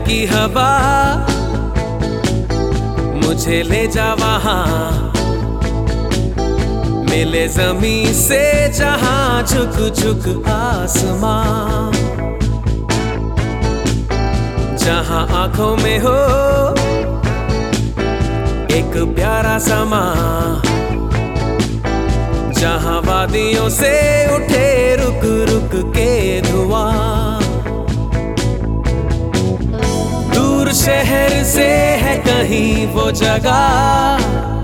महकी हवा मुझे ले जा वहां, मिले जमीन से जहां झुक झुक आसमां, जहां आंखों में हो एक प्यारा समा, जहां वादियों से उठे रुक रुक के धुआं। दूर शहर से है कहीं वो जगह,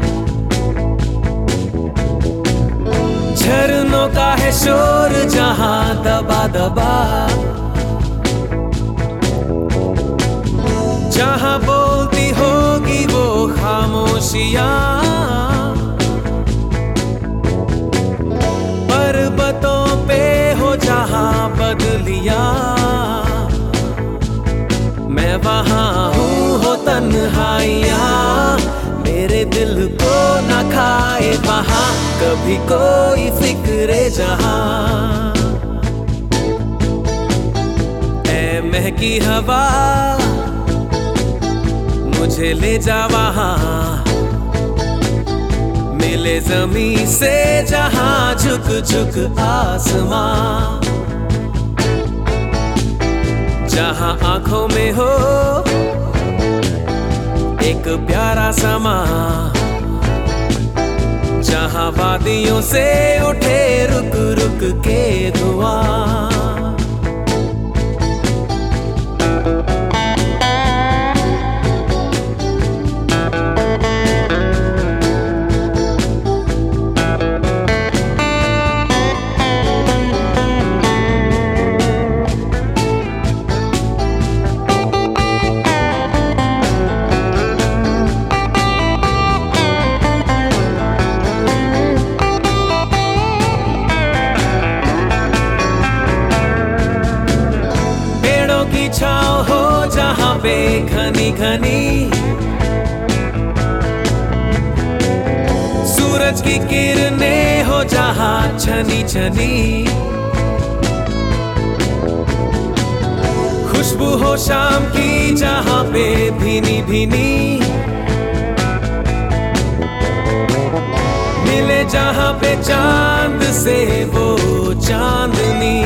झरनों का है शोर जहां दबा दबा, जहां बोलती होगी वो खामोशियां, पर्वतों पे हो जहां बदलियां, मैं वहां हूँ हो तन्हाइयां, मेरे दिल को न खाए वहां कभी कोई फिक्रे जहां। ऐ महकी हवा मुझे ले जा वहां, मिले जमीन से जहां झुक झुक आसमां, जहां आंखों में हो एक प्यारा समा, जहां वादियों से उठे रुक रुक के धुआं। की छाँव हो जहां पे घनी घनी, सूरज की किरणें हो जहां छनी छनी, खुशबू हो शाम की जहां पे भीनी भीनी, मिले जहां पे चांद से वो चांदनी,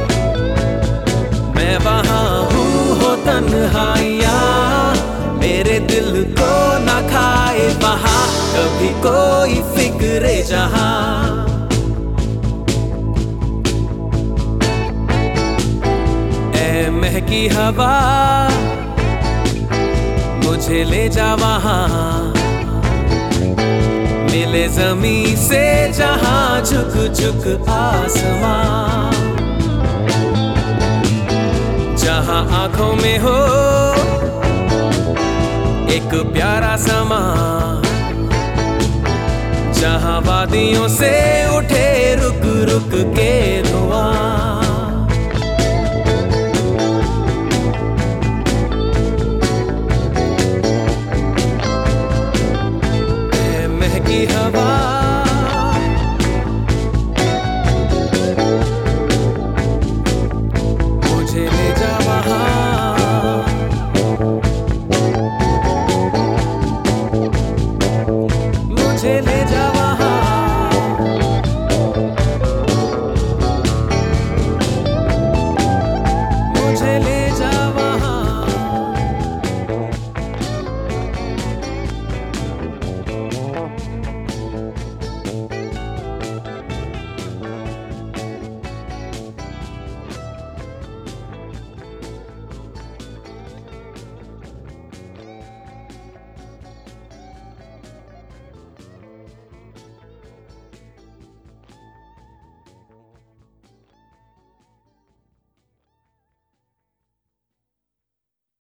मैं वहां हूँ हो तन्हाइयां, मेरे दिल को न खाए वहां कभी कोई फिक्रे जहां। ऐ महकी हवा मुझे ले जा वहां, मिले जमीन से जहां झुक झुक आसमां, जहां आंखों में हो एक प्यारा समा, जहां वादियों से उठे रुक रुक के धुआं। महकी हवा मुझे ले जा वहां, मुझे ले जा